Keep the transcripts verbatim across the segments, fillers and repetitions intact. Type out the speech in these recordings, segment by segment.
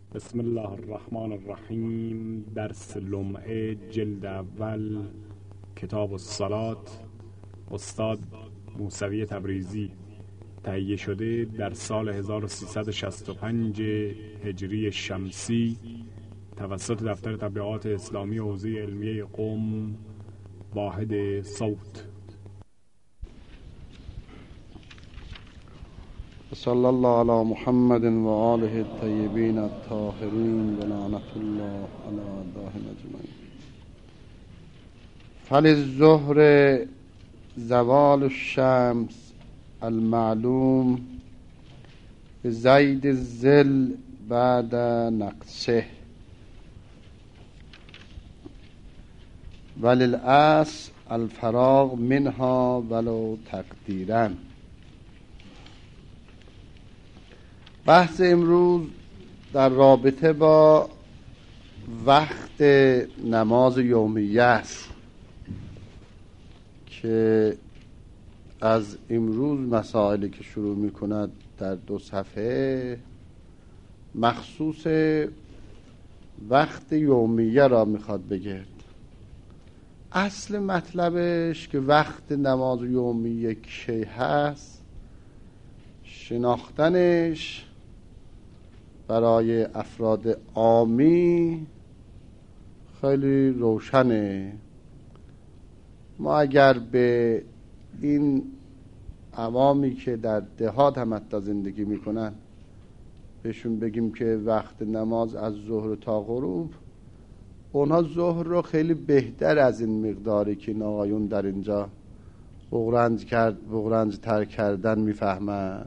بسم الله الرحمن الرحیم. درس لمعه جلد اول، کتاب الصلات، استاد موسوی تبریزی. تهیه شده در سال هزار و سیصد و شصت و پنج هجری شمسی توسط دفتر تبلیغات اسلامی حوزه علمیه قم، واحد صوت. صلی الله علی محمد و آله الطیبین الطاهرین و لعنت الله علی اعدائهم اجمعین. فللظهر زوال الشمس المعلوم بزید الظل بعد نقصه وللعصر الفراغ منها ولو تقدیرا. بحث امروز در رابطه با وقت نماز یومیه است که از امروز مسائلی که شروع می کند در دو صفحه مخصوص وقت یومیه را میخواد بگرد. اصل مطلبش که وقت نماز یومیه کی هست، شناختنش برای افراد عامی خیلی روشنه. ما اگر به این عوامی که در دهات هم حتی زندگی میکنن بهشون بگیم که وقت نماز از ظهر تا غروب، اونها ظهر رو خیلی بهتر از این مقداری که این آقایون در اینجا بغرنج کرد بغرنج تر کردن میفهمن.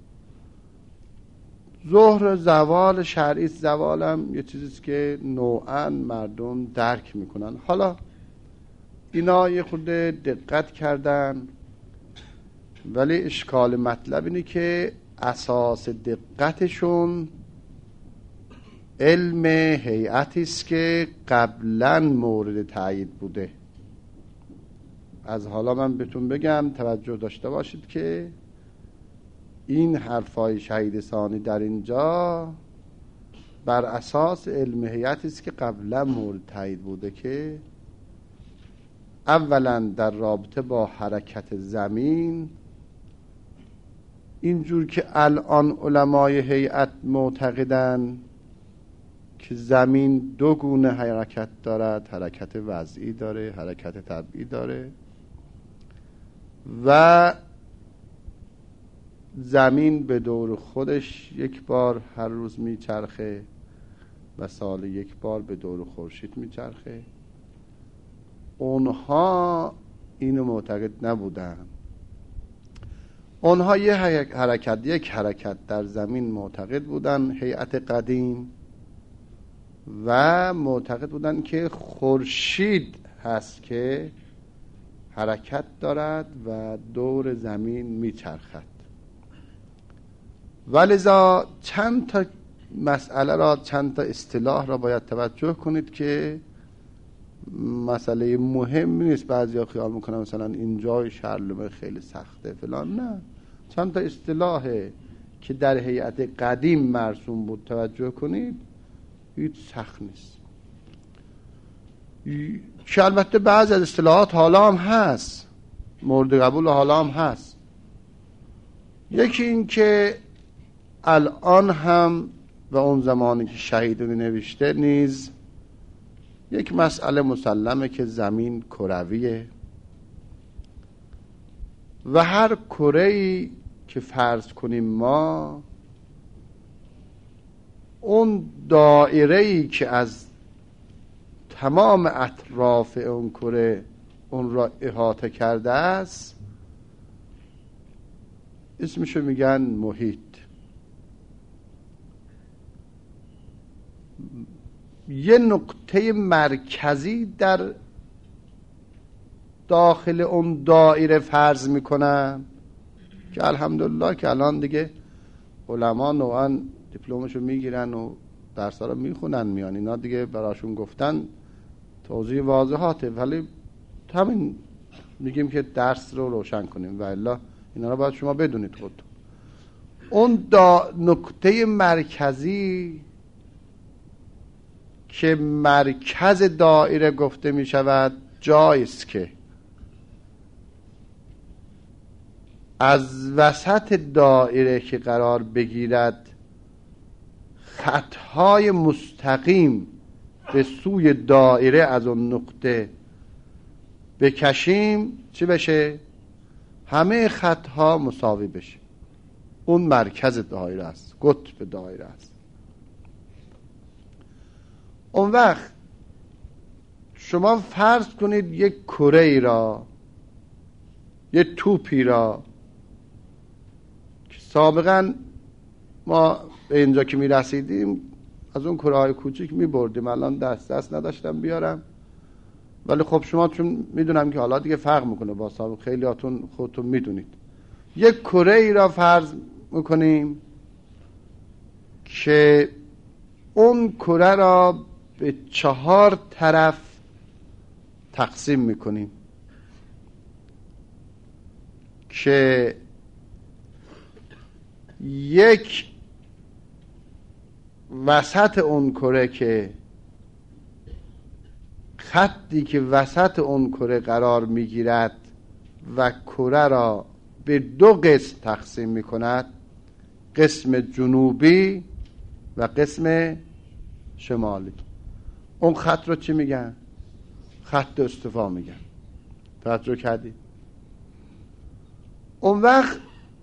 ظهر زوال شرعی، زوالم یه چیزیست که نوعاً مردم درک میکنن. حالا اینا یه خود دقت کردن، ولی اشکال مطلب اینه که اساس دقتشون علم هیئتی است که قبلا مورد تایید بوده. از حالا من بهتون بگم توجه داشته باشید که این حرفای شهید ثانی در اینجا بر اساس علم هیئتی است که قبلا مورد تایید بوده، که اولا در رابطه با حرکت زمین، اینجور که الان علمای هیئت معتقدن که زمین دو گونه حرکت دارد، حرکت وضعی داره، حرکت طبیعی داره، و زمین به دور خودش یک بار هر روز میچرخه و سال یک بار به دور خورشید میچرخه. اونها اینو معتقد نبودن. اونها یه حرکت یک حرکت در زمین معتقد بودن، هیئت قدیم، و معتقد بودن که خورشید هست که حرکت دارد و دور زمین میچرخد. ولذا چند تا مسئله را، چند تا اصطلاح را باید توجه کنید که مسئله مهم نیست. بعضیا خیال میکنن مثلا اینجای شرلومه خیلی سخته فلان. نه، چند تا اصطلاحه که در هیئت قدیم مرسوم بود توجه کنید، هیچ سخت نیست. که البته بعضی از اصطلاحات حالا هم هست، مورد قبول حالا هم هست. یکی این که الان هم و اون زمانی که شهیدونی نوشته نیز یک مسئله مسلمه که زمین کرویه و هر کره‌ای که فرض کنیم ما، اون دایره‌ای که از تمام اطراف اون کره اون را احاطه کرده است اسمشو میگن محیط. یه نقطه مرکزی در داخل اون دایره فرض میکنن که الحمدلله که الان دیگه علما نوعا دیپلمشو میگیرن و درس‌ها رو میخونن میان. اینا دیگه براشون گفتن توضیح واضحاته، ولی همین میگیم که درس رو روشن کنیم و الا اینا رو باید شما بدونید خودتون. اون دا نقطه مرکزی که مرکز دایره گفته می شود جایی است که از وسط دایره که قرار بگیرد خطهای مستقیم به سوی دایره از اون نقطه بکشیم چی بشه؟ همه خطها مساوی بشه. اون مرکز دایره است، قطب دایره است. اون وقت شما فرض کنید یک کره ای را، یک توپی را که سابقا ما به اینجا که می رسیدیم از اون کره های کوچیک می بردیم، الان دست دست نداشتم بیارم، ولی خب شما چون میدونم که حالا دیگه فرق میکنه با سابق، خیلی هاتون خودتون میدونید. یک کره ای را فرض میکنیم که اون کره را به چهار طرف تقسیم میکنیم که یک وسط اون کره که خطی که وسط اون کره قرار میگیرد و کره را به دو قسم تقسیم میکند، قسم جنوبی و قسم شمالی. اون خط رو چی میگن؟ خط استوا میگن. توجه کردید؟ اون وقت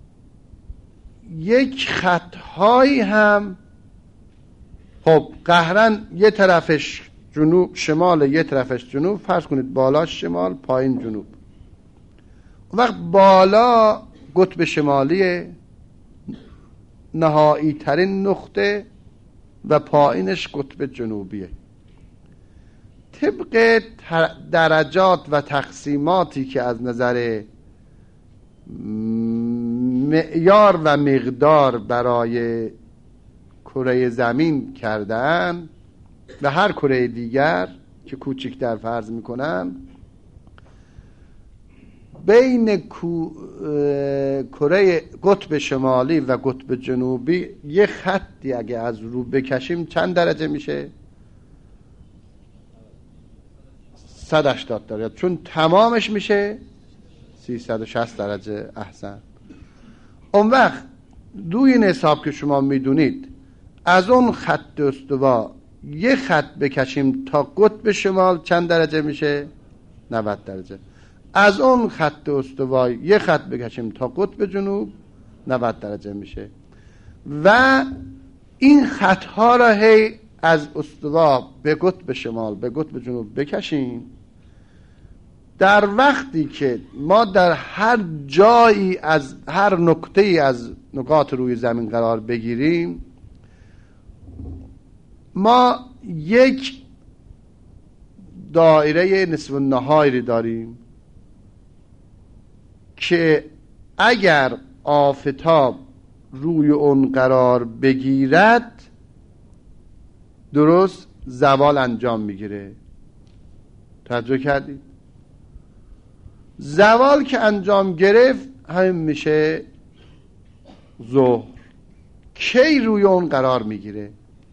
یک خطهایی هم خب قهرن یه طرفش جنوب شمال، یه طرفش جنوب، فرض کنید بالا شمال پایین جنوب. اون وقت بالا قطب شمالی نهایی ترین نقطه و پایینش قطب جنوبیه. طبق درجات و تقسیماتی که از نظر معیار و مقدار برای کره زمین کردن و هر کره دیگر که کوچکتر فرض میکنن، بین کره قطب شمالی و قطب جنوبی یه خطی اگه از رو بکشیم چند درجه میشه؟ صد و هشتاد درجه، چون تمامش میشه سیصد و شصت درجه. احسن. اون وقت دوی این حساب که شما میدونید از اون خط استوا یه خط بکشیم تا قطب شمال چند درجه میشه؟ نود درجه. از اون خط استوا یه خط بکشیم تا قطب جنوب نود درجه میشه. و این خطها را هی از استوا به قطب شمال به قطب جنوب بکشیم. در وقتی که ما در هر جایی از هر نقطه‌ای از نقاط روی زمین قرار بگیریم، ما یک دایره نصف النهایی داریم که اگر آفتاب روی اون قرار بگیرد درست زوال انجام میگیره. توجه کردید؟ زوال که انجام گرفت همین میشه ظهر. کی روی اون قرار میگیره؟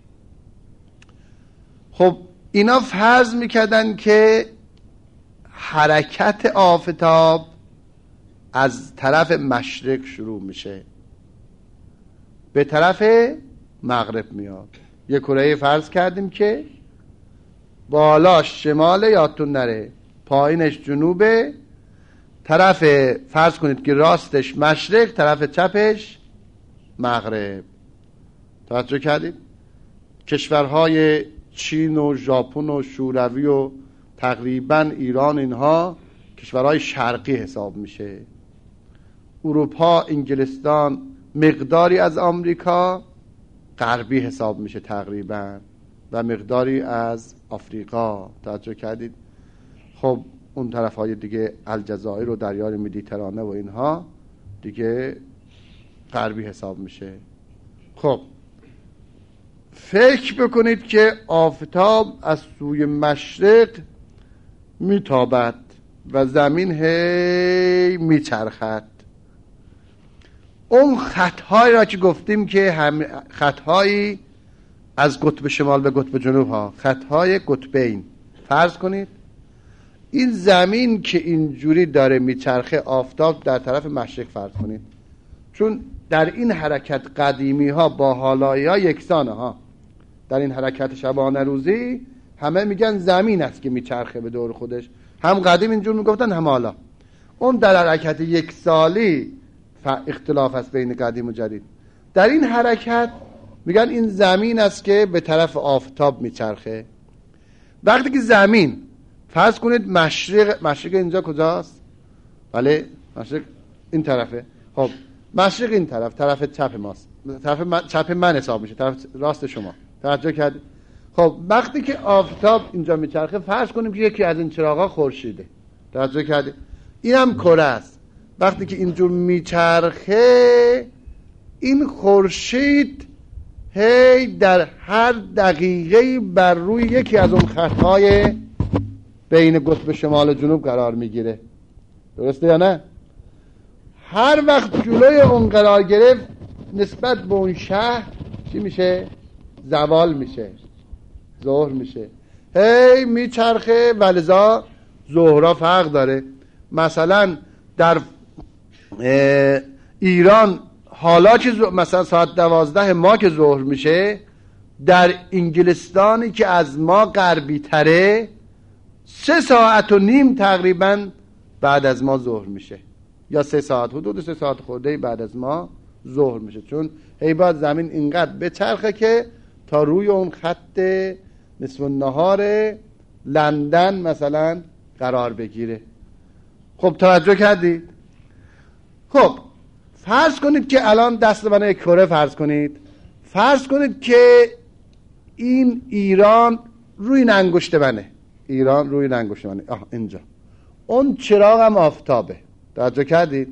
خب اینا فرض میکردن که حرکت آفتاب از طرف مشرق شروع میشه به طرف مغرب میاد. یه کره فرض کردیم که بالاش شماله، یادتون نره، پایینش جنوبه، طرف فرض کنید که راستش مشرق، طرف چپش مغرب. توجه کردید؟ کشورهای چین و ژاپن و شوروی و تقریبا ایران، اینها کشورهای شرقی حساب میشه. اروپا، انگلستان، مقداری از آمریکا غربی حساب میشه تقریبا، و مقداری از آفریقا. توجه کردید؟ خب اون طرف های دیگه الجزایر و دریای مدیترانه و اینها دیگه غربی حساب میشه. خب فکر بکنید که آفتاب از سوی مشرق میتابد و زمین هی میچرخد. اون خطهایی را که گفتیم که هم خطهایی از قطب شمال به قطب جنوب ها، خطهای قطبین. فرض کنید این زمین که اینجوری داره میچرخه، آفتاب در طرف مشرق فرض کنید، چون در این حرکت قدیمی ها با حالایی ها یکسانه ها. در این حرکت شبانه روزی همه میگن زمین است که میچرخه به دور خودش، هم قدیم اینجور میگفتن هم حالا. اون در حرکت یک سالی اختلاف است بین قدیم و جدید. در این حرکت میگن این زمین است که به طرف آفتاب میچرخه. وقتی که زمین فرض کنید مشرق، مشرق اینجا کجاست؟ بله مشرق این طرفه. خب مشرق این طرف، طرف چپ ماست، طرف من، چپ من حساب میشه، طرف راست شما. توجه کردید؟ خب وقتی که آفتاب اینجا میچرخه، فرض کنیم که یکی از این چراغا خورشیده. توجه کردید؟ این هم کره است. وقتی که اینجور میچرخه، این خورشید هی در هر دقیقه بر روی یکی از اون خطهای بین قطب شمال و جنوب قرار میگیره. درسته یا نه؟ هر وقت جلوی اون قرار گرفت، نسبت به اون شهر چی میشه؟ زوال میشه، ظهر میشه. هی میچرخه ولذا ظهرها فرق داره. مثلا در ایران حالا که مثلا ساعت دوازده ما که ظهر میشه، در انگلستانی که از ما غربی تره سه ساعت و نیم تقریبا بعد از ما ظهر میشه، یا سه ساعت، حدود سه ساعت خورده بعد از ما ظهر میشه، چون هی باید زمین اینقدر بچرخه که تا روی اون خط نصف النهار لندن مثلا قرار بگیره. خب توجه کردید؟ خب فرض کنید که الان دست من یک کره فرض کنید، فرض کنید که این ایران روی این انگشت منه، ایران روی این انگشت منه، آه اینجا اون چراغ هم آفتابه. توجه کردید؟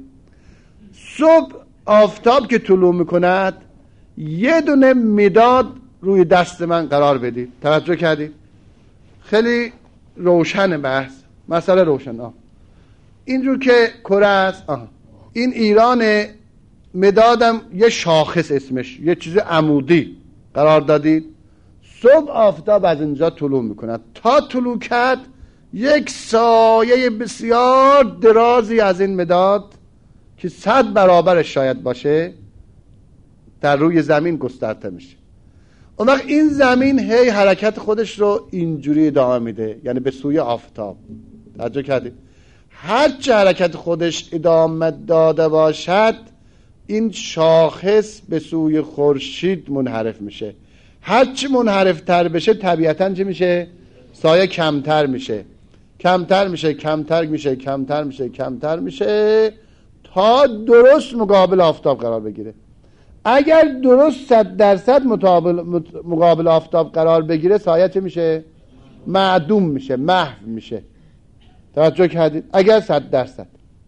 صبح آفتاب که طلوع میکند یه دونه مداد روی دست من قرار بدید. توجه کردید؟ خیلی روشن بحث، مسئله روشن. آه اینجور که کره است، آه این ایران مدادم یه شاخص اسمش، یه چیز عمودی قرار دادید. صبح آفتاب از اینجا طلوع میکند، تا طلوع کرد یک سایه بسیار درازی از این مداد که صد برابرش شاید باشه در روی زمین گسترده میشه. اون وقت این زمین هی حرکت خودش رو اینجوری ادامه میده، یعنی به سوی آفتاب. توجه کردید؟ هر چه حرکت خودش ادامه داده باشد، این شاخص به سوی خورشید منحرف میشه. هر چی منحرف تر بشه طبیعتاً چه میشه؟ سایه کمتر میشه، کمتر میشه، کمتر میشه، کمتر میشه، کمتر میشه تا درست مقابل آفتاب قرار بگیره. اگر درست صد درصد مقابل مقابل آفتاب قرار بگیره، سایه چه میشه؟ معدوم میشه، محو میشه. توجه کردید؟ اگر صد درصد.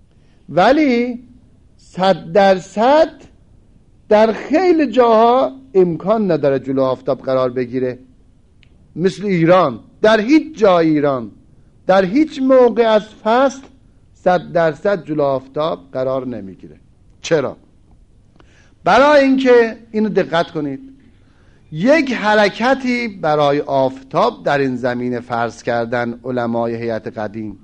ولی صد درصد در خیلی جاها امکان نداره جلو آفتاب قرار بگیره. مثل ایران، در هیچ جای ایران در هیچ موقع از فصل صد درصد جلو آفتاب قرار نمیگیره. چرا؟ برای اینکه اینو دقت کنید، یک حرکتی برای آفتاب در این زمین فرض کردن علمای هیئت قدیم.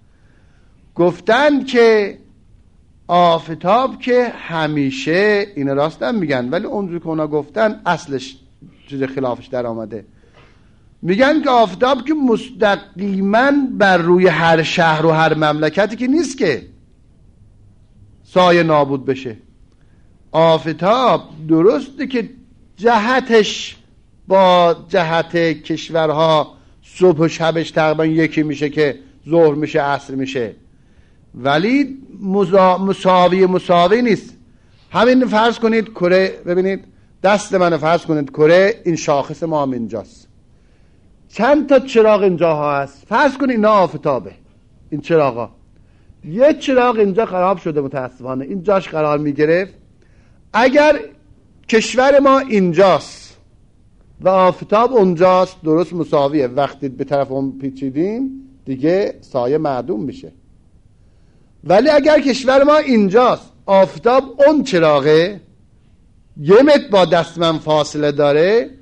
گفتن که آفتاب که همیشه، این راست هم میگن ولی اونجور که اونا گفتن اصلش چیز خلافش در آمده. میگن که آفتاب که مستقیما بر روی هر شهر و هر مملکتی که نیست که سایه نابود بشه. آفتاب درسته که جهتش با جهت کشورها صبح و شبش تقریبا یکی میشه که ظهر میشه عصر میشه، ولی مساوی مساوی نیست. همین فرض کنید کره، ببینید دست من فرض کنید کره، این شاخص ما هم اینجاست. چند تا چراغ اینجا هست، فرض کنید اینا آفتابه. این چراغا، یه چراغ اینجا خراب شده متاسفانه، این جاش قرار میگرفت. اگر کشور ما اینجاست و آفتاب اونجاست، درست مساویه. وقتی به طرف اون پیچیدیم دیگه سایه معدوم میشه. ولی اگر کشور ما اینجاست، آفتاب اون چراغه، یه متر با دست من فاصله داره،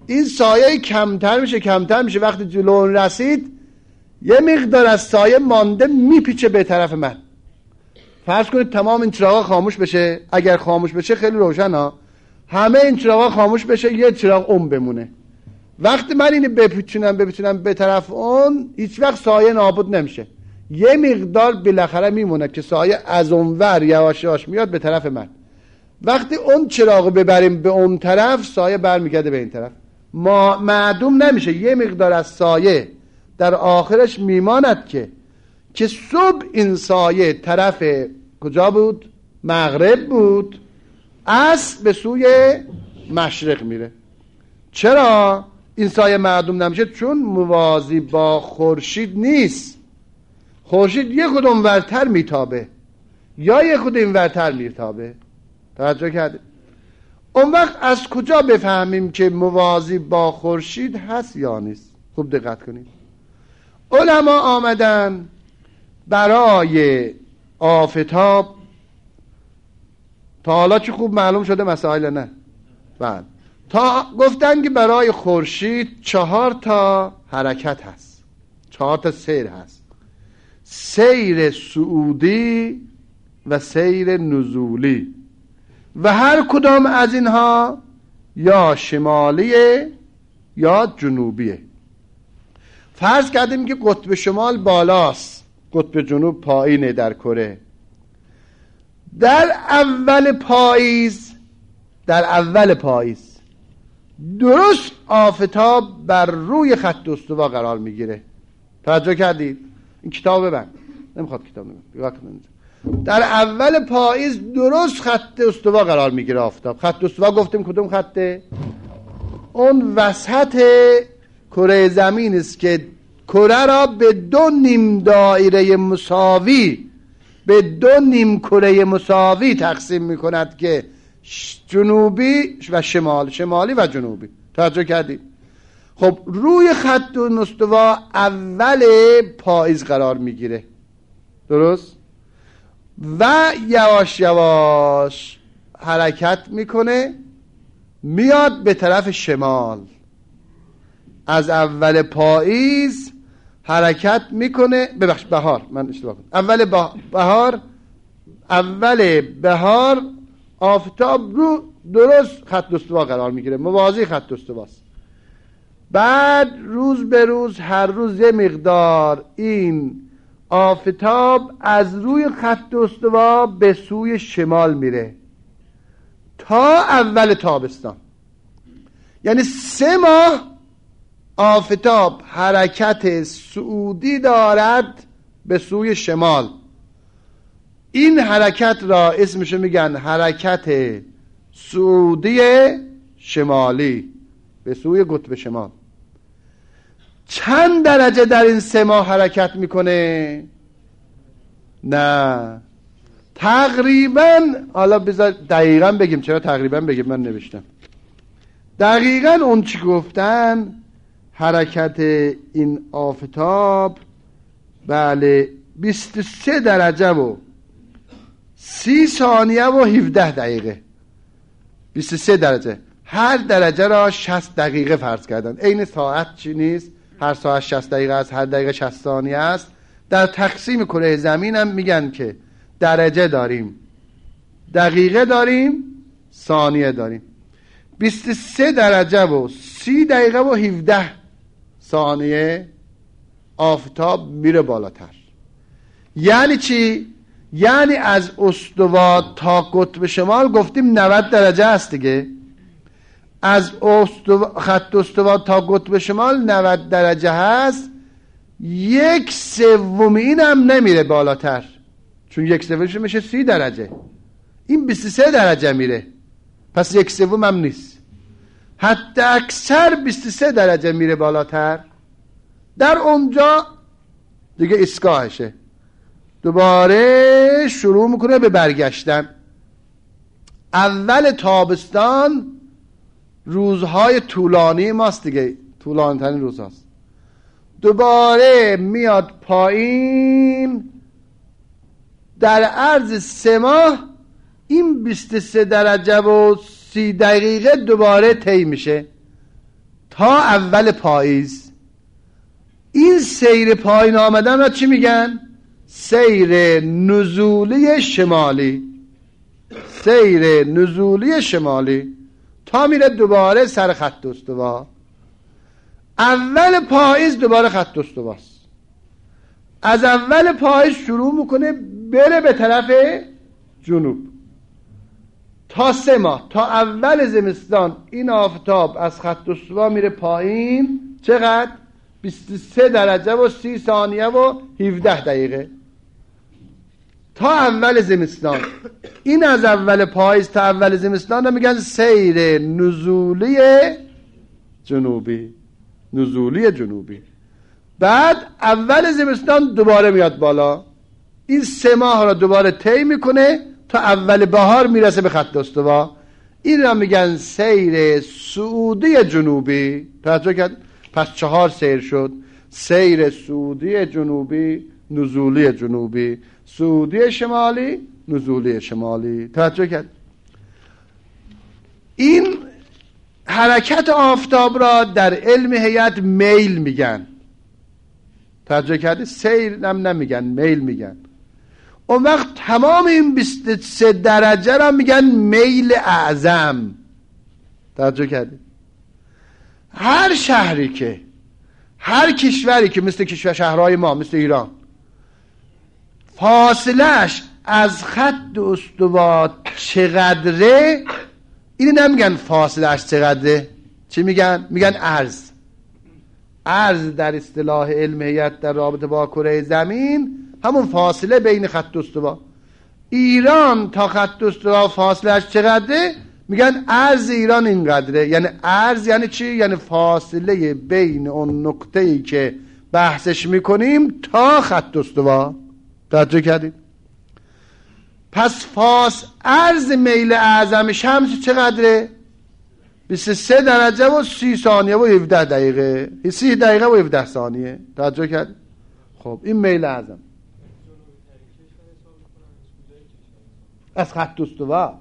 این سایه کمتر میشه کمتر میشه، وقتی جلو اون رسید یه مقدار از سایه مانده میپیچه به طرف من. فرض کنید تمام این چراغا خاموش بشه، اگر خاموش بشه خیلی روشن ها، همه این چراغا خاموش بشه، یه چراغ اون بمونه. وقتی من اینو بپیچونم بپیچونم به طرف اون، هیچ وقت سایه نابود نمیشه، یه مقدار بالاخره میمونه که سایه از اونور یواش یواش میاد به طرف من. وقتی اون چراغو ببریم به اون طرف، سایه برمیگرده به این طرف، ما معدوم نمیشه، یه مقدار از سایه در آخرش میماند که که صبح این سایه طرف کجا بود؟ مغرب بود، عصر به سوی مشرق میره. چرا این سایه معدوم نمیشه؟ چون موازی با خورشید نیست. خورشید یک خود ورتر میتابه یا یک خود این ورتر میتابه. توجه کردید؟ اون وقت از کجا بفهمیم که موازی با خورشید هست یا نیست؟ خوب دقت کنید. علما آمدن برای آفتاب، تا حالا چه خوب معلوم شده مسائل نه؟ بعد تا گفتن که برای خورشید چهار تا حرکت هست، چهار تا سیر هست: سیر صعودی و سیر نزولی، و هر کدام از اینها یا شمالیه یا جنوبیه. فرض کردیم که قطب شمال بالاست، قطب جنوب پایینه در کره. در اول پاییز در اول پاییز درست آفتاب بر روی خط استوا قرار میگیره. توجه کردید؟ این کتاب ببند، نمیخواد کتاب ببند. در اول پاییز درست خط استوا قرار میگیره آفتاب. خط استوا گفتیم کدوم خطه؟ اون وسط کره زمین است که کره را به دو نیم دایره مساوی، به دو نیم کره مساوی تقسیم میکند که جنوبی و شمال، شمالی و جنوبی. توجه کردید؟ خب روی خط استوا اول پاییز قرار میگیره، درست؟ و یواش یواش حرکت میکنه، میاد به طرف شمال. از اول پاییز حرکت میکنه، ببخش بهار، من اشتباه کنم، اول بهار اول بهار آفتاب رو درست خط استوا قرار میگیره، موازی خط استواست. بعد روز به روز هر روز یه مقدار این آفتاب از روی خط استوا به سوی شمال میره تا اول تابستان. یعنی سه ماه آفتاب حرکت صعودی دارد به سوی شمال. این حرکت را اسمشو میگن حرکت صعودی شمالی به سوی قطب شمال. چند درجه در این سه ماه حرکت میکنه؟ نه تقریبا، حالا بذار دقیقا بگیم. چرا تقریبا بگیم؟ من نوشتم دقیقا اون چی گفتن. حرکت این آفتاب بله بیست و سه درجه و سی ثانیه و هفده دقیقه. بیست و سه درجه، هر درجه را شصت دقیقه فرض کردن. عین ساعت چی نیست؟ هر ساعت شصت دقیقه است، هر دقیقه شصت ثانیه است. در تقسیم کره زمین هم میگن که درجه داریم، دقیقه داریم، ثانیه داریم. بیست و سه درجه و سی دقیقه و هفده ثانیه آفتاب میره بالاتر. یعنی چی؟ یعنی از استوا تا قطب شمال گفتیم نود درجه است دیگه. از استوا، خط استوا تا قطب شمال نود درجه هست. یک سوم این هم نمیره بالاتر، چون یک سومش میشه سی درجه، این بیست و سه درجه میره، پس یک سوم هم نیست. حتی اکثر بیست و سه درجه میره بالاتر. در اونجا دیگه ایستگاهشه، دوباره شروع میکنه به برگشتن. اول تابستان روزهای طولانی ماست دیگه، طولانی ترین روز هست. دوباره میاد پایین، در عرض سه ماه این بیست و سه درجه و سی دقیقه دوباره طی میشه. تا اول پاییز. این سیر پایین آمدن را چی میگن؟ سیر نزولی شمالی. سیر نزولی شمالی تا میره دوباره سر خط استوا. اول پاییز دوباره خط استواست. از اول پاییز شروع میکنه بره به طرف جنوب تا سه ماه. تا اول زمستان این آفتاب از خط استوا میره پایین. چقدر؟ بیست و سه درجه و سی ثانیه و هفده دقیقه تا اول زمستان. این از اول پاییز تا اول زمستان رو میگن سیر نزولی جنوبی. نزولی جنوبی. بعد اول زمستان دوباره میاد بالا. این سه ماه را دوباره طی میکنه تا اول بهار میرسه به خط استوا. این را میگن سیر سعودی جنوبی. توجه کرد؟ پس چهار سیر شد: سیر سعودی جنوبی، نزولی جنوبی، سعودی شمالی، نزولی شمالی. توجه کرد؟ این حرکت آفتاب را در علم هیئت میل میگن. توجه کردی؟ سیر نم نمیگن، میل میگن. اون وقت تمام این بیست و سه درجه را میگن میل اعظم. توجه کردی؟ هر شهری که، هر کشوری که مثل کشور شهرهای ما، مثل ایران، فاصلهش از خط استوا چقدره، اینو نمیگن فاصلهش چقدره. چی میگن؟ میگن عرض. عرض در اصطلاح علم هیئت در رابطه با کره زمین همون فاصله بین خط استوا. ایران تا خط استوا فاصلهش چقدره؟ میگن عرض ایران اینقدره. یعنی عرض یعنی چی؟ یعنی فاصله بین اون نقطه‌ای که بحثش میکنیم تا خط استوا. توجه کردید؟ پس فاس عرض میل اعظم شمس چقدره؟ بیست و سه درجه و سی ثانیه و هفده دقیقه. سی دقیقه و هفده ثانیه. توجه کردید؟ خب این میل اعظم از خط استوا.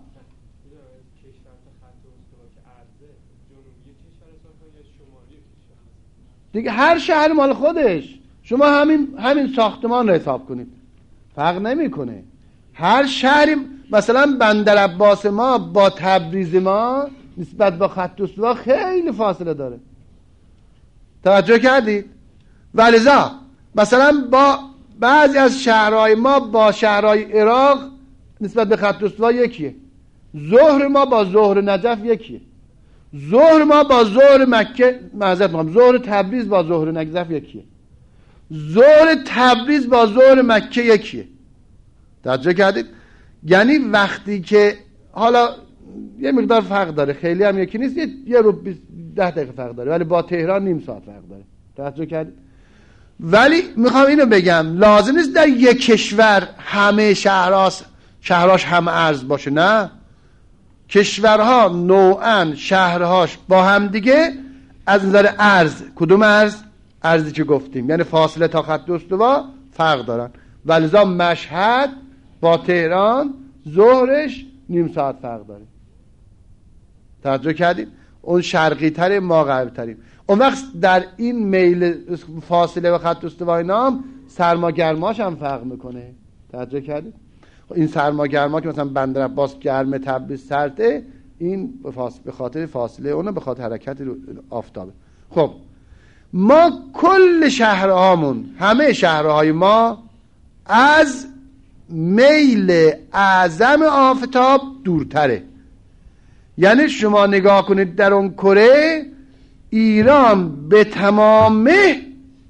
دیگه هر شهر مال خودش. شما همین همین ساختمان رو حساب کنید، فرق نمیکنه. هر شهری، مثلا بندر عباس ما با تبریز ما نسبت با خط استوا خیلی فاصله داره. توجه کردید؟ ولذا مثلا با بعضی از شهرهای ما با شهرهای عراق نسبت به خط استوا یکیه. ظهر ما با ظهر نجف یکیه. ظهر ما با ظهر مکه، معذرت میخوام، ظهر تبریز با ظهر نجف یکیه. ظهر تبریز با ظهر مکه یکیه. توجه کردید؟ یعنی وقتی که حالا یه مقدار فرق داره، خیلی هم یکی نیست، یه رو ده دقیقه فرق داره، ولی با تهران نیم ساعت فرق داره. توجه کردید؟ ولی میخوام اینو بگم لازم نیست در یک کشور همه شهراش شهراش هم عرض باشه. نه، کشورها نوعاً شهرهاش با هم دیگه از نظر عرض، کدوم عرض؟ عرضی که گفتیم، یعنی فاصله تا خط استوا فرق دارن. ولذا مشهد با تهران ظهرش نیم ساعت فرق داره. توجه کردید؟ اون شرقی تره، ما غربی تریم. اون وقت در این میل فاصله و خط استوا اینا سرما گرماش هم فرق میکنه. توجه کردید؟ این سرما گرما که مثلا بندر عباس گرمه، تبریز سرده، این به خاطر فاصله اونه، به خاطر حرکت آفتابه. خب ما کل شهرهامون، همه شهرهای ما از میل اعظم آفتاب دورتره. یعنی شما نگاه کنید در اون کره، ایران به تمامه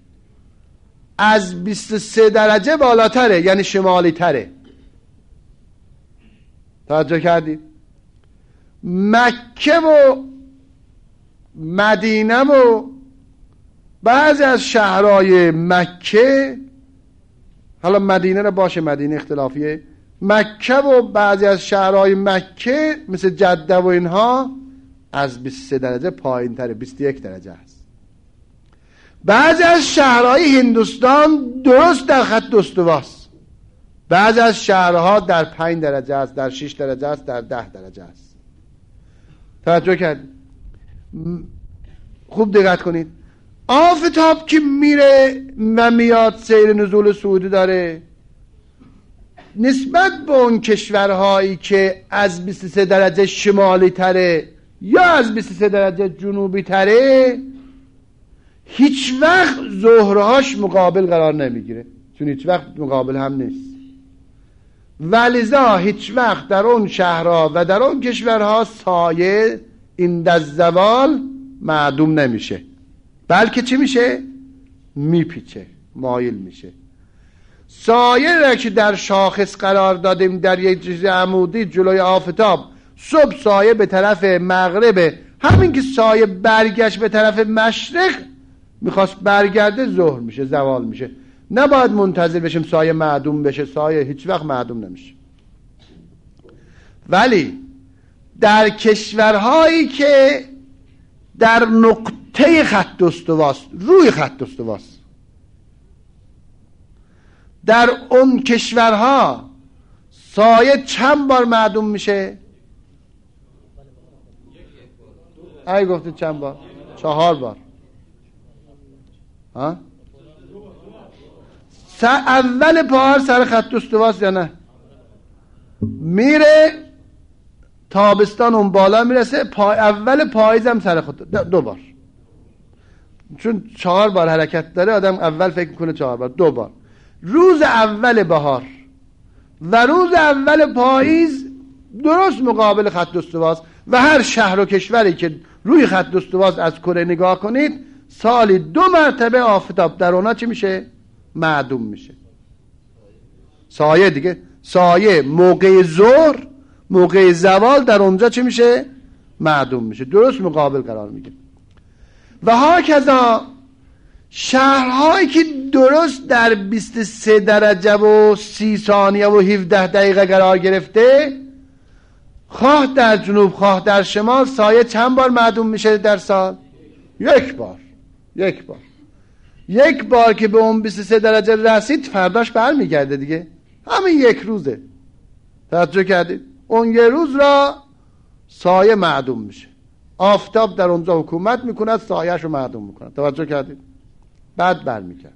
از بیست و سه درجه بالاتره، یعنی شمالی تره. توجه کردید؟ مکه و مدینه و بعضی از شهرهای مکه، حالا مدینه رو باشه، مدینه اختلافیه، مکه و بعضی از شهرهای مکه مثل جده و اینها از بیست و سه درجه پایین تره، بیست و یک درجه است. بعضی از شهرهای هندوستان درست در خط استواست. بعضی از شهرها در پنج درجه است، در شش درجه است، در ده درجه است. توجه کرد؟ خوب دقت کنید، آفتاب که میره و میاد سیر نزول صعودی داره، نسبت به اون کشورهایی که از بیست و سه درجه شمالی تره یا از بیست و سه درجه جنوبی تره، هیچ وقت ظهرهاش مقابل قرار نمیگیره، چون هیچ وقت مقابل هم نیست. ولذا هیچ وقت در اون شهرها و در اون کشورها سایه این در زوال معدوم نمیشه، بلکه چی میشه؟ میپیچه، مایل میشه. سایه را که در شاخص قرار دادیم در یک چیز عمودی جلوی آفتاب، صبح سایه به طرف مغرب، همین که سایه برگشت به طرف مشرق میخواست برگرده ظهر میشه، زوال میشه. نباید منتظر بشیم سایه معدوم بشه، سایه هیچ وقت معدوم نمیشه. ولی در کشورهایی که در نقطه خط استواست، روی خط استواست، در اون کشورها سایه چند بار معدوم میشه؟ ای گفته چند بار؟ چهار بار. ها؟ اول پار سر خط استواست یا نه؟ میره تابستان اون بالا میرسه، پای اول پاییز هم سر خط دو بار، چون چهار بار حرکت داره آدم اول فکر میکنه چهار بار، دو بار. روز اول بهار و روز اول پاییز درست مقابل خط استواست و هر شهر و کشوری که روی خط استواست از کره نگاه کنید سالی دو مرتبه آفتاب در اونا چی میشه؟ معدوم میشه. سایه دیگه، سایه موقع ظهر موقع زوال در اونجا چی میشه؟ معدوم میشه، درست مقابل قرار میگیره. و هاکذا شهرهایی که درست در بیست و سه درجه و سی ثانیه و هفده دقیقه قرار گرفته، خواه در جنوب خواه در شمال، سایه چند بار معدوم میشه در سال؟ یک بار. یک بار یک بار که به اون بیست و سه درجه رسید فرداش برمیگرده دیگه، همین یک روزه. توجه کردید؟ اون یه روز را سایه معدوم میشه، آفتاب در اونجا حکومت میکنه، سایه‌شو معدوم میکنه. توجه کردید؟ بعد برمیگرده.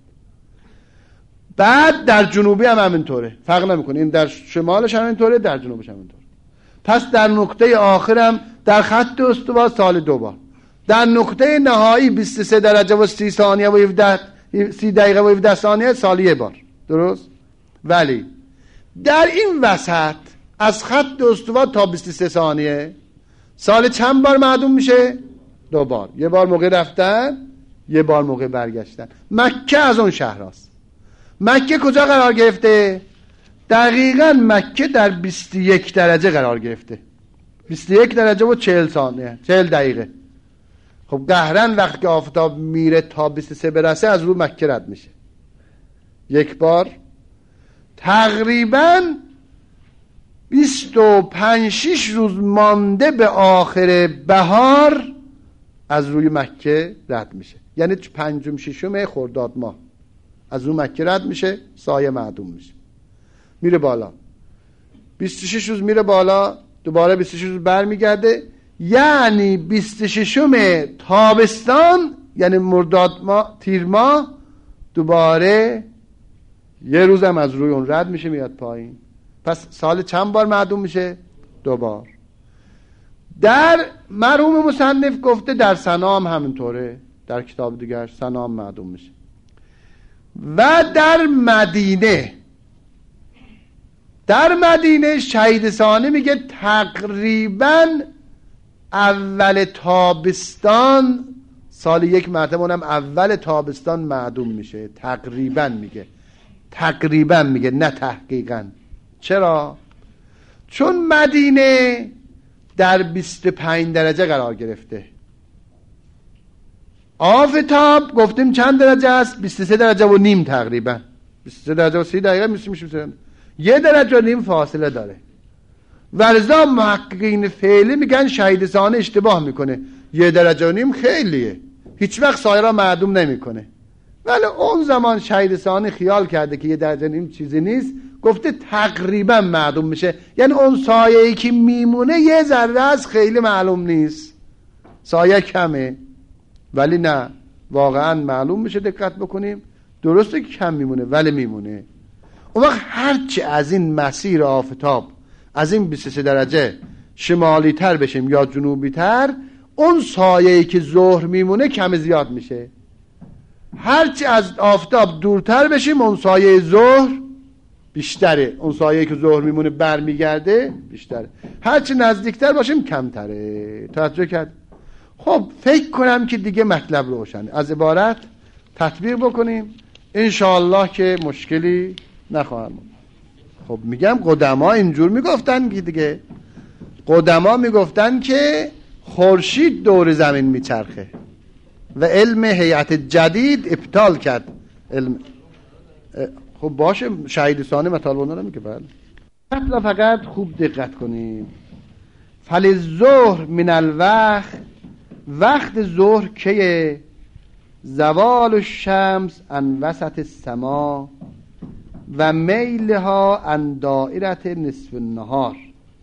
بعد در جنوبی هم همینطوره، فرق نمیکنه، این در شمالش همینطوره، در جنوبش همینطوره. پس در نقطه آخرم در خط استوا سال دو بار، در نقطه نهایی بیست و سه درجه و سی ثانیه و هفده سی دقیقه و هفده ثانیه سال یه بار. درست؟ ولی در این وسط از خط استوا تا بیست و سه ثانیه سال چند بار معدوم میشه؟ دو بار. یه بار موقع رفتن، یه بار موقع برگشتن. مکه از اون شهر هست. مکه کجا قرار گرفته؟ دقیقاً مکه در بیست و یک درجه قرار گرفته، بیست و یک درجه و چهل ثانیه، چهل دقیقه. خب قهرن وقتی که آفتاب میره تا بیست و سه برسه از رو مکه رد میشه یک بار. تقریباً بیست و پنج شش روز مانده به آخر بهار از روی مکه رد میشه، یعنی پنجم ششم خرداد ماه از روی مکه رد میشه، سایه معدوم میشه، میره بالا. بیست و شش روز میره بالا، دوباره بیست و شش روز برمیگرده، یعنی بیست و ششم تابستان، یعنی مرداد ماه، تیر ماه، دوباره یه روز هم از روی اون رد میشه میاد پایین. پس سال چند بار معدوم میشه؟ دو بار. در مرحوم مصنف گفته در سنا هم همینطوره، در کتاب دیگر سنا هم معدوم میشه. و در مدینه، در مدینه شهید ثانی میگه تقریبا اول تابستان سال یک مرتبه، اونم اول تابستان معدوم میشه. تقریبا میگه، تقریبا میگه، نه تحقیقا. چرا؟ چون مدینه در بیست و پنج درجه قرار گرفته، آفتاب گفتیم چند درجه است؟ بیست و سه درجه و نیم تقریبا، بیست و سه درجه و سی دقیقه میشه میشه یه درجه و نیم فاصله داره. ولذا محققین فعلی میگن شهید ثانی اشتباه میکنه، یه درجه و نیم خیلیه، هیچ وقت سایه را معدوم نمیکنه. ولی اون زمان شهید ثانی خیال کرده که یه درجه و نیم چیزی نیست، گفته تقریبا معدوم میشه، یعنی اون سایه‌ای که میمونه یه ذره از خیلی معلوم نیست، سایه کمه. ولی نه، واقعا معلوم میشه دقت بکنیم درسته که کم میمونه ولی میمونه. اون وقت هرچی از این مسیر آفتاب از این بیست و سه درجه شمالی تر بشیم یا جنوبی تر، اون سایه‌ای که ظهر میمونه کم زیاد میشه. هرچی از آفتاب دورتر بشیم اون سایه ظهر بیشتره، اون سایه‌ای که ظهر میمونه برمیگرده بیشتره. هرچی نزدیکتر باشیم کمتره. توجه کرد؟ خب فکر کنم که دیگه مطلب روشنه. از عبارت تطبیق بکنیم انشاءالله که مشکلی نخواهم. خب میگم قدما اینجور میگفتن که دیگه قدما میگفتن که خورشید دور زمین میچرخه و علم هیئت جدید ابطال کرد علم. خب باشه شهید ثانی مطالبه رو میگه. بله مثلا فقط خوب دقت کنیم. فللظهر من الوقت، وقت ظهر که زوال الشمس عن وسط السما و میلها عن دائرت نصف النهار،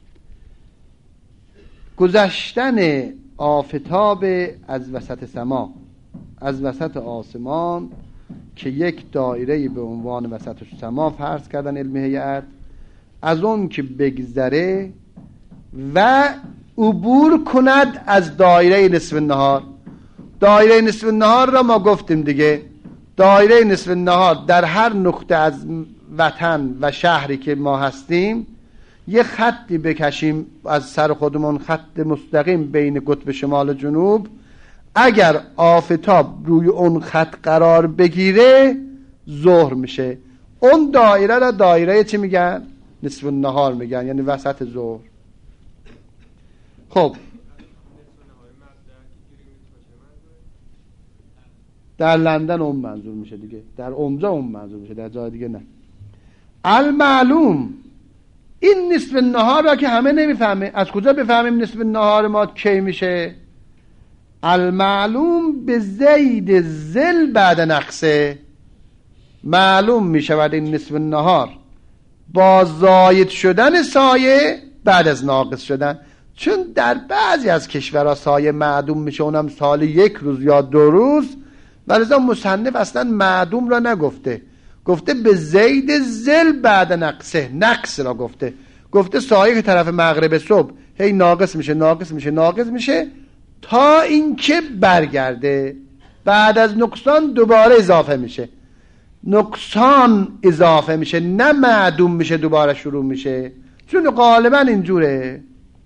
گذشتن آفتاب از وسط سما، از وسط آسمان که یک دایره به عنوان وسط سما فرض کردن علم هیئت، از اون که بگذره و عبور کند از دایره نصف النهار. دایره نصف النهار را ما گفتیم دیگه، دایره نصف النهار در هر نقطه از وطن و شهری که ما هستیم یه خطی بکشیم از سر خودمون، خط مستقیم بین قطب شمال و جنوب، اگر آفتاب روی اون خط قرار بگیره ظهر میشه. اون دایره را دایره چی میگن؟ نصف النهار میگن، یعنی وسط ظهر. خب در لندن اون منظور میشه دیگه، در عمزه اون منظور میشه، در جای دیگه نه. المعلوم، این نصف النهار را که همه نمیفهمه، از کجا بفهمیم نصف النهار ما کی میشه؟ المعلوم به زید ذل بعد نقصه، معلوم میشود این نصف النهار با زاید شدن سایه بعد از ناقص شدن. چون در بعضی از کشورها سایه معدوم میشه، اونم سال یک روز یا دو روز، ولذا مصنف اصلا معدوم را نگفته، گفته به زید ذل بعد نقصه، نقص را گفته. گفته سایه که طرف مغرب صبح هی ناقص میشه ناقص میشه ناقص میشه تا اینکه برگرده، بعد از نقصان دوباره اضافه میشه. نقصان اضافه میشه، نه معدوم میشه دوباره شروع میشه، چون غالبا اینجوره.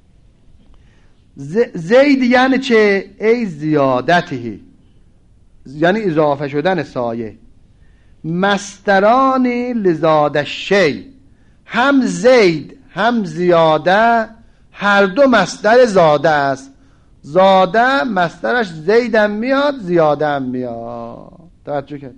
زید یعنی چه؟ ای زیادتی، یعنی اضافه شدن سایه. مستران لزاده شی، هم زید هم زیاده هر دو مصدر زاده است. زاده مصدرش زیدم میاد زیادم میاد. توجه کرد؟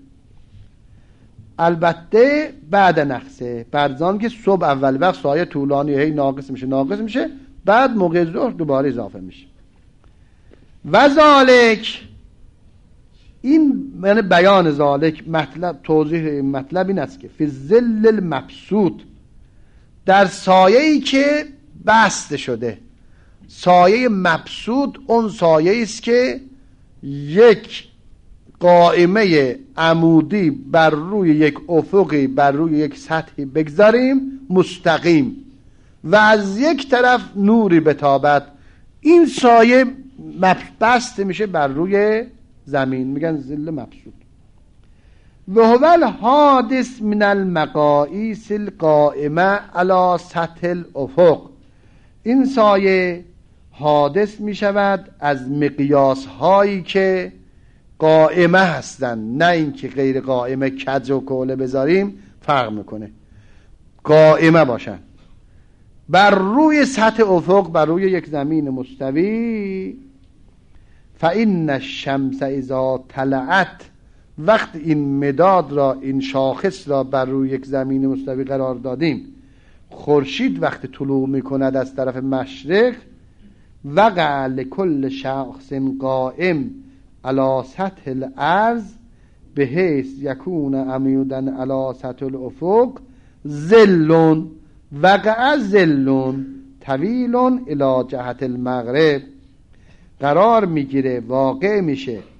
البته بعد نقصه، بعد که صبح اول وقت سایه طولانی هی ناقص میشه ناقص میشه، بعد موقع ظهر دوباره اضافه میشه. و ذالک، این یعنی بیان ذالک، مطلب توضیح مطلب این است که فی ظل المبسوط، در سایه‌ای که بسته شده. سایه مبسوط اون سایه است که یک قائمه عمودی بر روی یک افقی بر روی یک سطحی بگذاریم مستقیم و از یک طرف نوری بتابد، این سایه بسته میشه بر روی زمین، میگن ظل مبسوط. و هو الحادث من المقاییس القائمه علی سطح الافق، این سایه حادث میشود از مقیاس هایی که قائمه هستن، نه اینکه غیر قائمه کج و کوله بذاریم، فرق میکنه. قائمه باشن بر روی سطح افق، بر روی یک زمین مستوی. فإن الشمس اذا طلعت، وقت این مداد را، این شاخص را بر روی یک زمین مستوی قرار دادیم، خورشید وقت طلوع میکند از طرف مشرق، وقع لکل شخص قائم علی سطح الارض بحیث یکون عمیدا علی سطح الافق ظل، وقع ظل طویل الی جهت المغرب، قرار میگیره واقع میشه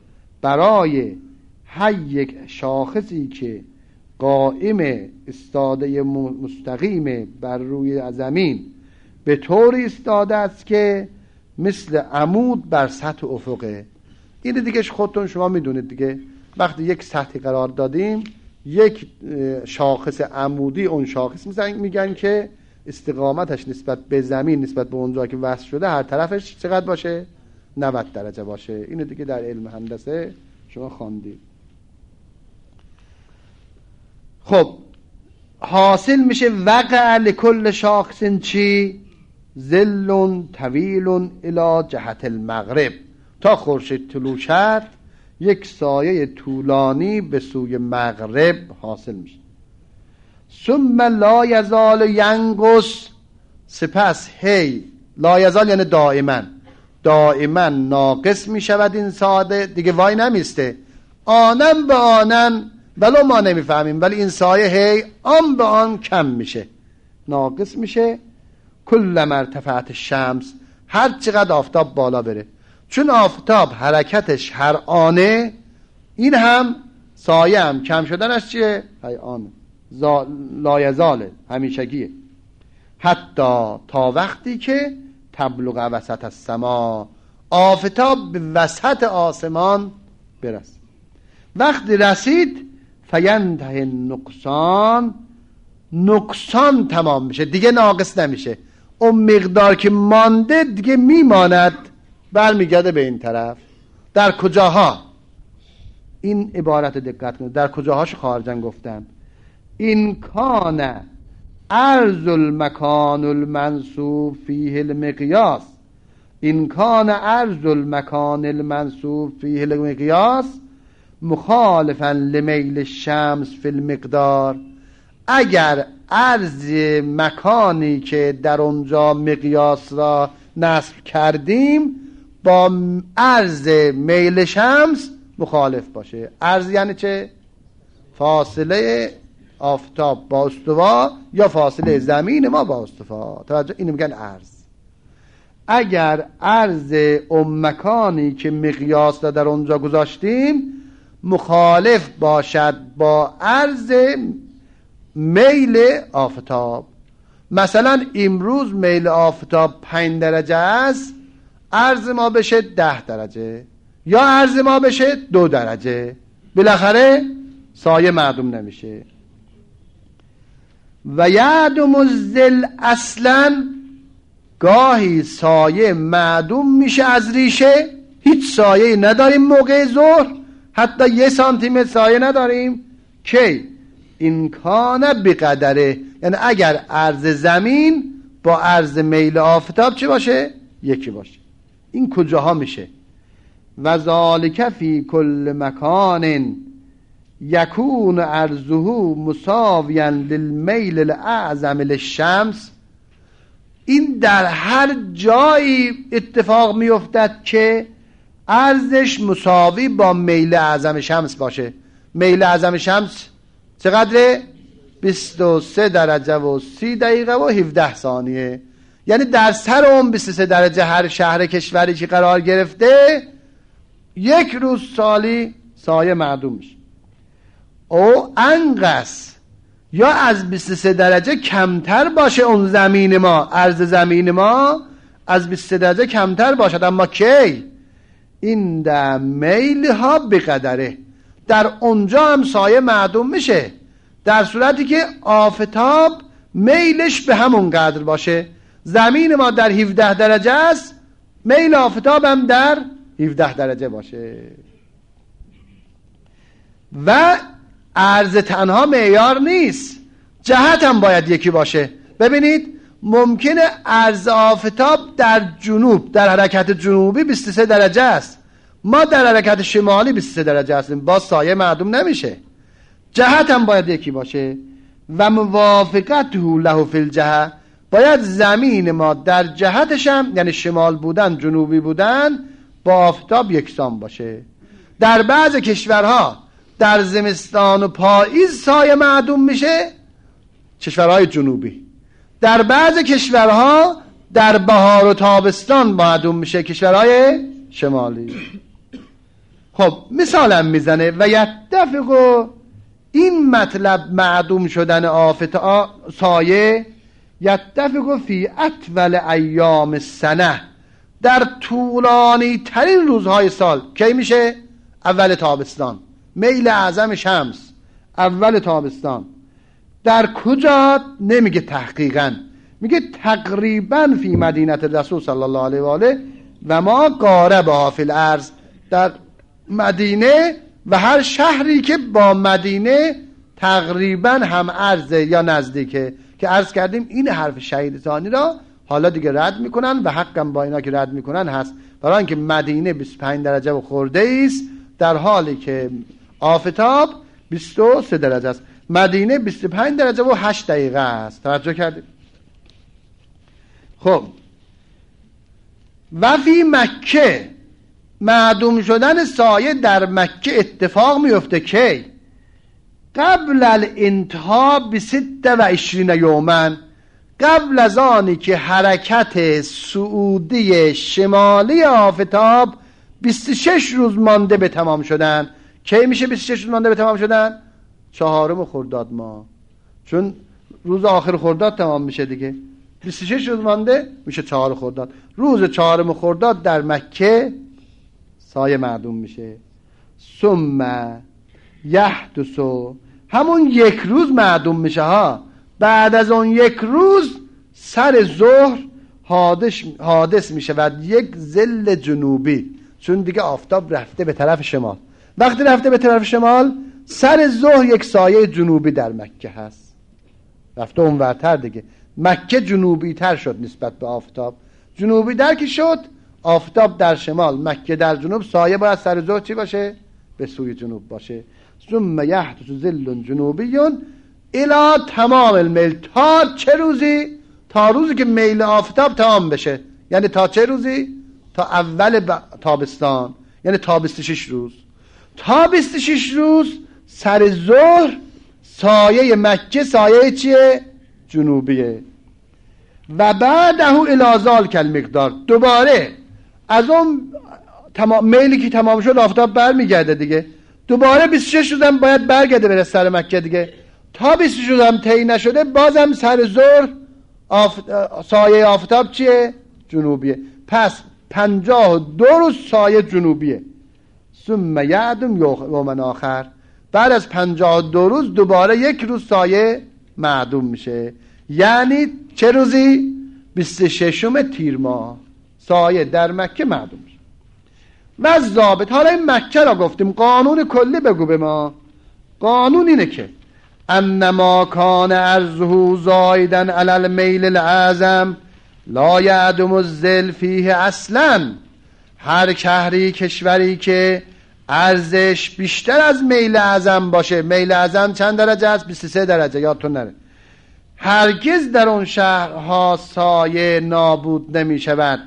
برای هر یک شاخصی که قائم استاده مستقیم بر روی زمین به طوری استاده است که مثل عمود بر سطح افقه. این دیگه خودتون شما میدونید دیگه، وقتی یک سطحی قرار دادیم یک شاخص عمودی، اون شاخص میگن میگن که استقامتش نسبت به زمین نسبت به اونجا که وصل شده هر طرفش چقدر باشه؟ نود درجه باشه. اینو دیگه در علم هندسه شما خواندید. خب حاصل میشه وقع لکل شاخص چی؟ ظل طویل الی جهت المغرب، تا خورشید طلوع کرد یک سایه طولانی به سوی مغرب حاصل میشه. ثم لا یزال ینقص، سپس هی لا یزال یعنی دائما دائما ناقص میشود این سایه، دیگه وای نمیسته، آنم به آنن ولو ما نمیفهمیم، ولی این سایه هی آن به آن کم میشه، ناقص میشه. کل ارتفعت شمس، هر چقدر آفتاب بالا بره، چون آفتاب حرکتش هر آنه، این هم سایه هم کم شدنش چیه؟ هی آنه، لایزاله، همیشگیه. حتی تا وقتی که تبلغ وسط السما، آفتاب به وسط آسمان برسه. وقتی رسید فینته نقصان، نقصان تمام میشه، دیگه ناقص نمیشه، اون مقدار که مانده دیگه میماند، برمیگرده به این طرف. در کجاها؟ این عبارت دقت کنید، در کجاهاش خارجن گفتن. این کان عرض المکان المنصوب فیه المقیاس، این کان عرض المکان المنصوب فیه المقیاس مخالفا لمیل الشمس فی المقدار، اگر عرض مکانی که در اونجا مقیاس را نصب کردیم با عرض میل شمس مخالف باشه. عرض یعنی چه؟ فاصله آفتاب با استوا یا فاصله زمین ما با استوا، توجه، اینو میگن عرض. اگر عرض اون مکانی که مقیاس را در اونجا گذاشتیم مخالف باشد با عرض میل آفتاب، مثلا امروز میل آفتاب پنج درجه است، عرض ما بشه ده درجه یا عرض ما بشه دو درجه، بالاخره سایه معدوم نمیشه. و یعدم الظل اصلا، گاهی سایه معدوم میشه از ریشه، هیچ سایه نداریم موقع ظهر، حتی یه سانتی متر سایه نداریم. کی؟ این کان بقدره، یعنی اگر عرض زمین با عرض میل آفتاب چه باشه؟ یکی باشه. این کجاها میشه؟ و ذالک فی کل مکان یکون عرضه مساویا للمیل الاعظم للشمس، این در هر جایی اتفاق میافتد که عرضش مساوی با میل اعظم شمس باشه. میل اعظم شمس چقدره؟ بیست و سه درجه و سی دقیقه و هفده ثانیه، یعنی در سر اون بیست و سه درجه هر شهر کشوری که قرار گرفته یک روز سالی سایه معدوم میشه. او انقص یا از بیست و سه درجه کمتر باشه اون زمین ما، عرض زمین ما از بیست و سه درجه کمتر باشد، اما کی؟ این در میل ها بقدره، در اونجا هم سایه معدوم میشه، در صورتی که آفتاب میلش به همون قدر باشه. زمین ما در هفده درجه است، میل آفتاب هم در هفده درجه باشه. و عرض تنها معیار نیست، جهت هم باید یکی باشه. ببینید ممکنه عرض آفتاب در جنوب، در حرکت جنوبی بیست و سه درجه است، ما در حرکت شمالی بیست و سه درجه هستیم، با سایه معدوم نمیشه، جهت هم باید یکی باشه. و موافقته له فی الجهه، باید زمین ما در جهتش هم، یعنی شمال بودن جنوبی بودن، با آفتاب یکسان باشه. در بعض کشورها در زمستان و پاییز سایه معدوم میشه، کشورهای جنوبی. در بعض کشورها در بهار و تابستان معدوم میشه، کشورهای شمالی. خب مثالم میزنه و یتفق، این مطلب معدوم شدن آفتاب سایه، یتفق فی اطول ایام سنه، در طولانی ترین روزهای سال. کی میشه؟ اول تابستان، میل اعظم شمس اول تابستان. در کجا؟ نمیگه تحقیقا، میگه تقریبا فی مدینه رسول صلی الله علیه و آله و ما قاربها فی الارض، در مدینه و هر شهری که با مدینه تقریبا هم عرضه یا نزدیکه، که عرض کردیم این حرف شهید ثانی را حالا دیگه رد میکنن و حقم با اینا که رد میکنن هست، برای اینکه مدینه بیست و پنج درجه و خورده است، در حالی که آفتاب بیست و سه درجه است. مدینه بیست و پنج درجه و هشت دقیقه است. توجه کردید؟ خب و فی مکه، معدوم شدن سایه در مکه اتفاق میفته کی؟ قبل الانتها بست و عشرین یومن، قبل از آنی که حرکت سعودی شمالی آفتاب بیست و شش روز مانده به تمام شدن. کی میشه بیست و شش روز مانده به تمام شدن؟ چهارم خرداد ماه، چون روز آخر خرداد تمام میشه دیگه. بیست و شش روز مانده میشه چهار خرداد. روز چهارم خرداد در مکه سایه معدوم میشه. ثم یحدث، همون یک روز معدوم میشه ها. بعد از اون یک روز سر ظهر حادث حادث میشه و یک ظل جنوبی، چون دیگه آفتاب رفته به طرف شمال. وقتی رفته به طرف شمال، سر ظهر یک سایه جنوبی در مکه هست، رفته اونورتر دیگه. مکه جنوبی تر شد نسبت به آفتاب. جنوبی در که شد، آفتاب در شمال، مکه در جنوب، سایه باید سر ظهر چی باشه؟ به سوی جنوب باشه. ثم یحدث ظل جنوبی الی تمام المیل، تا چه روزی؟ تا روزی که میل آفتاب تمام بشه. یعنی تا چه روزی؟ تا اول ب... تابستان، یعنی تا بیست و شش روز. تا بیست و شش روز سر ظهر سایه مکه سایه چیه؟ جنوبیه. و بعده الی ذالک المقدار، دوباره از اون تمام میلی که تمام شد آفتاب برمیگرده دیگه، دوباره بیست و شش روزم باید برگرده بره سر مکه دیگه. تا بیست و شش روزم طی نشده، بازم سر ظهر آفت... سایه آفتاب چیه؟ جنوبیه. پس پنجاه و دو روز سایه جنوبیه. ثم یعدم یوم آخر، بعد از پنجاه و دو روز دوباره یک روز سایه معدوم میشه. یعنی چه روزی؟ بیست و ششم تیر ماه سایه در مکه معدوم میشه. و ضابط، حالا این مکه را گفتیم، قانون کلی بگو به ما. قانون اینه که انما کان عرضه زایدا علی المیل الاعظم لا یعدم الظل فیه اصلا. هر شهری کشوری که ارزش بیشتر از میل اعظم باشه، میل اعظم چند درجه است؟ بیست و سه درجه، یادتون نره، هرگز در اون شهرها سایه نابود نمی شود.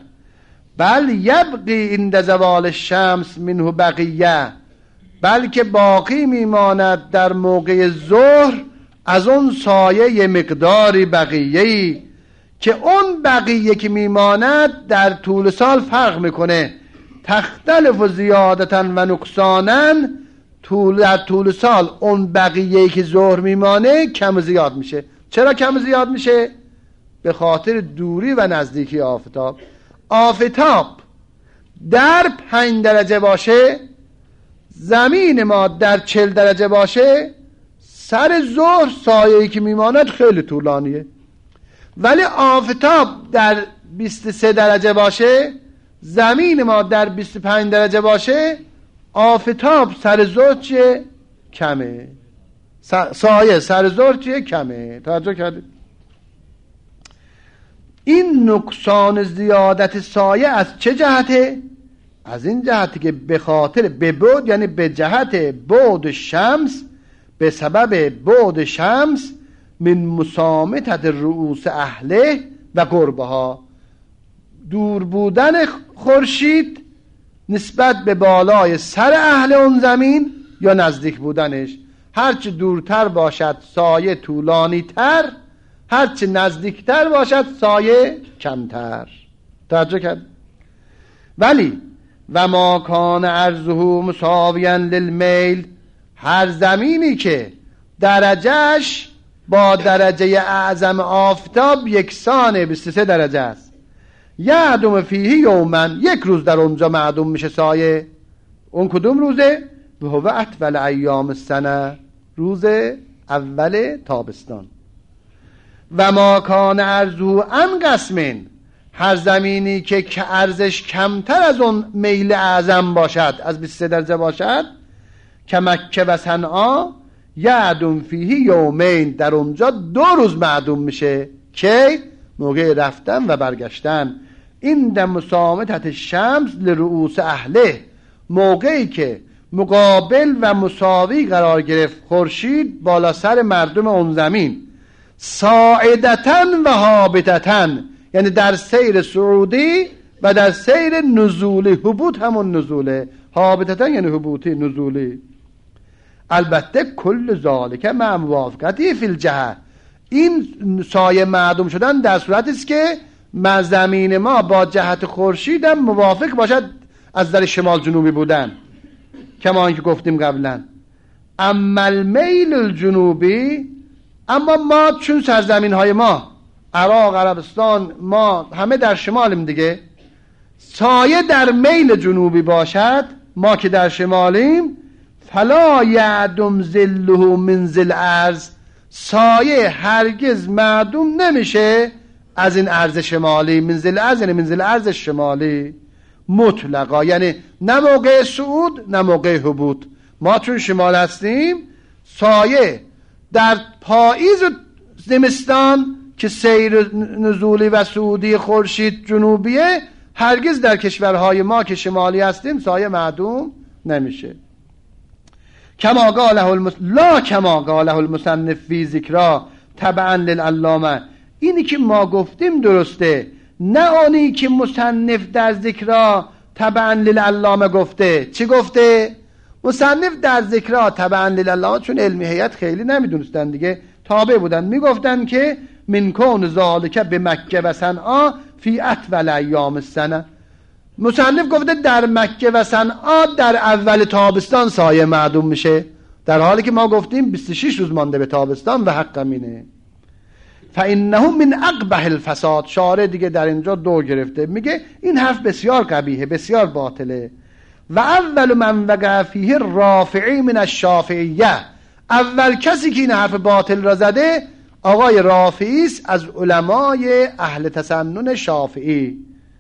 بل یبقی عند زوال الشمس منه بقیه، بلکه باقی میماند در موقع ظهر از اون سایه یه مقداری بقیه‌ای، که اون بقیه که میماند در طول سال فرق میکنه. تختلف و زیادتا و نقصانا، طول در طول سال اون بقیه‌ای که ظهر میمانه کم و زیاد میشه. چرا کم و زیاد میشه؟ به خاطر دوری و نزدیکی آفتاب. آفتاب در پنج درجه باشه، زمین ما در چل درجه باشه، سر ظهر سایه‌ای که میماند خیلی طولانیه. ولی آفتاب در بیست و سه درجه باشه، زمین ما در بیست و پنج درجه باشه، آفتاب سر ظهر چیه؟ کمه. سایه سر ظهر چیه؟ کمه. توجه کردید؟ این نقصان زیادت سایه از چه جهته؟ از این جهتی که به خاطر به بعد، یعنی به جهت بعد شمس، به سبب بعد شمس من مسامتت رؤوس اهله و قربها، دور بودن خورشید نسبت به بالای سر اهل اون زمین یا نزدیک بودنش. هرچه دورتر باشد سایه طولانی تر، هرچه نزدیکتر باشد سایه کمتر. توجه کرد؟ ولی و ما کان عرضه مساویا للمیل، هر زمینی که درجهش با درجه اعظم آفتاب یکسانه، بیست و سه درجه است، یعدم فیه یومن، یک روز در اونجا معدوم میشه سایه. اون کدوم روزه؟ و هو اطول ایام السنه، روز اول تابستان. و ما کان عرضه انقسمین، هر زمینی که که ارزش کمتر از اون میل اعظم باشد، از بیست و سه درجه باشد، که مکه و صنعا، یعدم فیه یومین، در اونجا دو روز معدوم میشه. که موقع رفتن و برگشتن. این در مسامتت شمس لرؤوس اهله، موقعی که مقابل و مساوی قرار گرفت خورشید بالا سر مردم اون زمین، صاعدتن و هابطتن، یعنی در سیر صعودی و در سیر نزولی. حبوط همون نزوله، هابطتن یعنی حبوطی، نزولی. البته کل ذالک مع موافقتی فی الجهه، این سایه معدوم شدن در صورتی است که زمین ما با جهت خورشید هم موافق باشد از در شمال جنوبی بودن، کما اینکه گفتیم قبلا. اما المیل الجنوبی، اما ما چون سرزمین های ما عراق، عربستان، ما همه در شمالیم دیگه، سایه در میل جنوبی باشد، ما که در شمالیم، فلا یعدم ظله من ظل ارض، سایه هرگز معدوم نمیشه از این ارض شمالی. من ظل ارض یعنی من ظل ارض شمالی مطلقا، یعنی نه موقع صعود نه موقع هبوط. ما چون شمال هستیم، سایه در پاییز و زمستان که سیر نزولی و صعودی خورشید جنوبیه، هرگز در کشورهای ما که شمالی هستیم سایه معدوم نمیشه. کما قاله المس... لا کما قاله المصنف فی ذکرا تبعا للعلامه، اینی که ما گفتیم درسته، نه آنی که مصنف در ذکرا تبعا للعلامه گفته. چی گفته؟ مصنف در ذکرا تبعا للعلامه، چون علمی هیئت خیلی نمیدونستن دیگه، تابع بودن، میگفتن که من کون ذالک به مکه و صنعا فی اطول ایام السنه. مصنف گفته در مکه و صنعا در اول تابستان سایه معدوم میشه، در حالی که ما گفتیم بیست و شش روز مانده به تابستان و حق اینه. فانه من اقبح الفساد، شارع دیگه در اینجا دو گرفته، میگه این حرف بسیار قبیحه، بسیار باطله. و اول من وقع فیه رافعی من الشافعیه، اول کسی که این حرف باطل را زده آقای رافعی است از علمای اهل تسنن شافعی.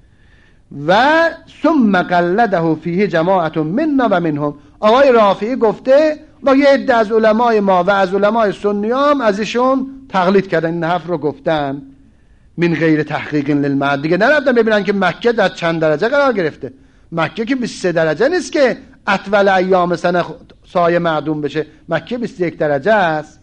و ثم قلده فیه جماعت منا و منهم، آقای رافعی گفته و یه عده از علمای ما و از علمای سنی هم ازشون تقلید کردن، این حرف رو گفتن. من غیر تحقیق للمعد، دیگه نرفتن ببینن که مکه در چند درجه قرار گرفته. مکه که بیست و سه درجه نیست که اطول ایام سنه سایه معدوم بشه، مکه بیست و یک درجه است.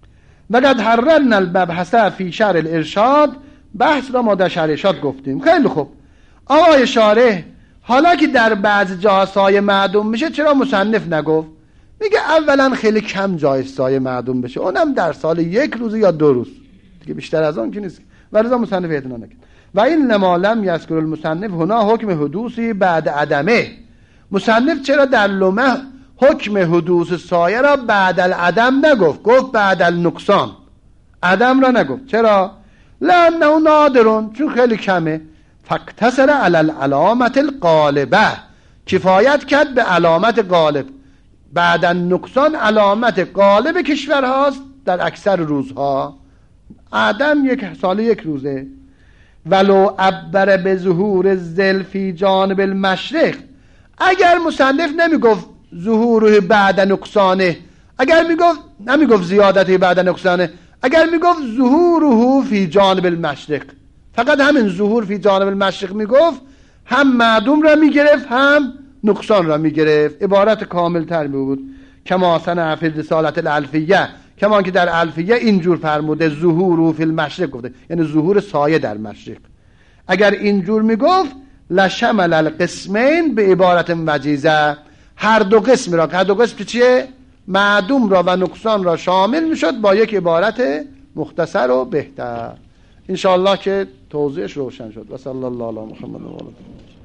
وقد حررنا المبحث فی شرح الارشاد، بحث را ما در شرح ارشاد گفتیم. خیلی خوب، آقای شارح حالا که در بعض جاها سایه معدوم میشه چرا مصنف نگفت؟ میگه اولا خیلی کم جای سایه معدوم بشه، اونم در سال یک روز یا دو روز دیگه، بیشتر از اون که نیست، ولی مصنف اعتنا نکرد. و این لما لم یذکر المصنف هنا حکم حدوثی بعد عدمه، مصنف چرا در لمح حکم حدوث سایه را بعد العدم نگفت، گفت بعد النقصان، عدم را نگفت. چرا؟ لانه نادرون، چون خیلی کمه. فاقتصر علی العلامت الغالبه، کفایت کرد به علامت غالب. بعد النقصان علامت غالب کشور هاست در اکثر روزها، عدم یک سال یک روزه. ولو عبر به ظهور الظل فی جانب المشرق، اگر مصنف نمیگفت ظهوره بعد نقصانه، اگر میگفت نمیگفت زیادتی بعد نقصانه، اگر میگفت ظهوره فی جانب المشرق، فقط همین ظهور فی جانب المشرق میگفت، هم معدوم را میگرفت هم نقصان را میگرفت، عبارت کامل تر بود. کما صنع فی رسالت الالفیه، کما که در الفیه اینجور فرموده ظهور فی المشرق گفته، یعنی ظهور سایه در مشرق. اگر اینجور میگفت لشمل القسمین به عبارت وجیزه، هر دو قسم را، هر دو قسم چیه؟ معدوم را و نقصان را شامل میشد با یک عبارت مختصر و بهتر. انشاءالله که توضیحش روشن شد. و صلی الله علی محمد و آله.